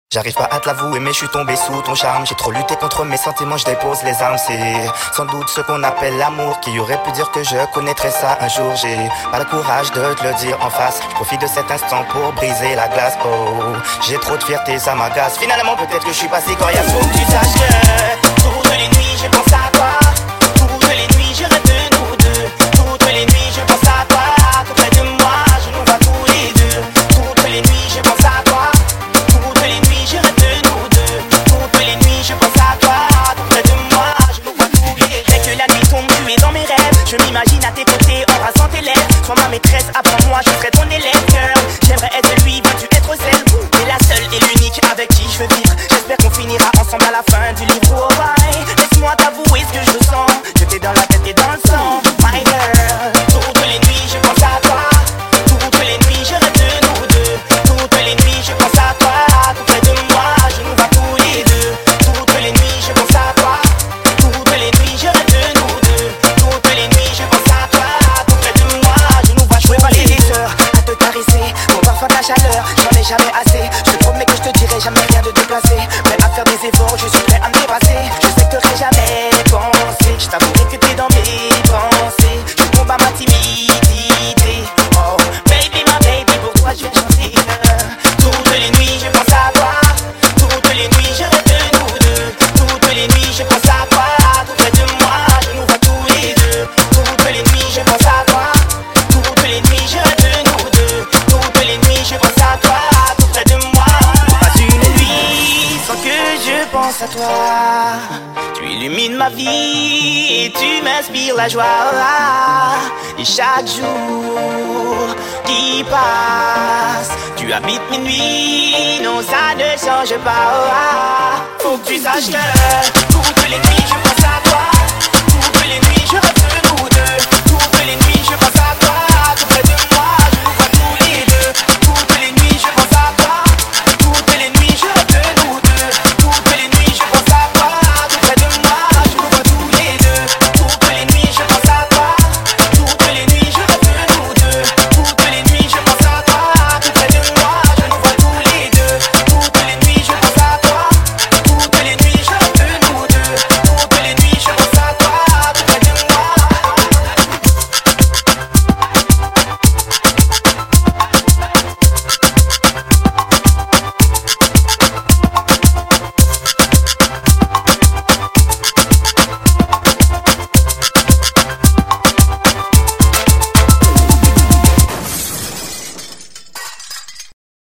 J'arrive pas à te l'avouer mais je suis tombé sous ton charme. J'ai trop lutté contre mes sentiments, je dépose les armes. C'est sans doute ce qu'on appelle l'amour. Qui aurait pu dire que je connaîtrais ça un jour. J'ai pas le courage de te le dire en face. Je profite de cet instant pour briser la glace. Oh, j'ai trop de fierté, ça m'agace. Finalement peut-être que je suis passé coriace. Faut que tu saches que toutes les nuits je pense à toi. Toutes les nuits je rêve de nous deux. Toutes les nuits je pense à toi. Tout près de moi, je nous vois tous les deux. Toutes les nuits je pense à toi. Toutes les nuits je rêve de nous deux. Toutes les nuits je pense à toi. Tout près de moi, je nous vois tous les deux. Dès que la nuit tombe, tu es dans mes rêves. Je m'imagine à tes côtés, embrassant tes lèvres. Sois ma maîtresse, apprends-moi, je serai ton élève. Cœur, j'aimerais être lui, veux-tu être celle? T'es la seule et l'unique avec qui je veux vivre. J'espère qu'on finira ensemble à la fin du livre. Oh bye, laisse-moi t'avouer ce que je ressens. Que t'es dans la tête et dans le sang. My girl, toutes les nuits je pense à toi. Toutes les nuits je rêve de nous deux. Toutes les nuits je pense à toi. Tout près de moi, je nous vois tous les deux. Toutes les nuits je pense à toi. Toutes les nuits je rêve de nous deux. Toutes les nuits je pense à toi. Tout près de moi, je nous vois jouer par les heures à te caresser. Mon parfum de la chaleur, j'en ai jamais assez. Je te promets que je te dirai jamais rien de déplacé. Prêt à faire des efforts, je suis prêt à me dépasser. Je sais que t'aurais jamais pensé. Je t'avouerai que t'es dans mes pensées. Je tombe à ma timidité. Oh baby, ma baby, pour toi je vais chanter. Toutes les nuits je pense à toi. Toutes les nuits je rêve de nous deux. Toutes les nuits je pense à toi. Tout près de moi, je nous vois tous les deux. Toutes les nuits je pense à toi. Toutes les nuits je rêve de nous deux. Toutes les nuits je pense à toi. Tout près de moi. Pas une nuit sans que je pense à toi. Tu illumines ma vie et tu m'inspires la joie. Et chaque jour qui passe, tu habites mes nuits. Non, ça ne change pas. Faut que tu saches que toutes les nuits je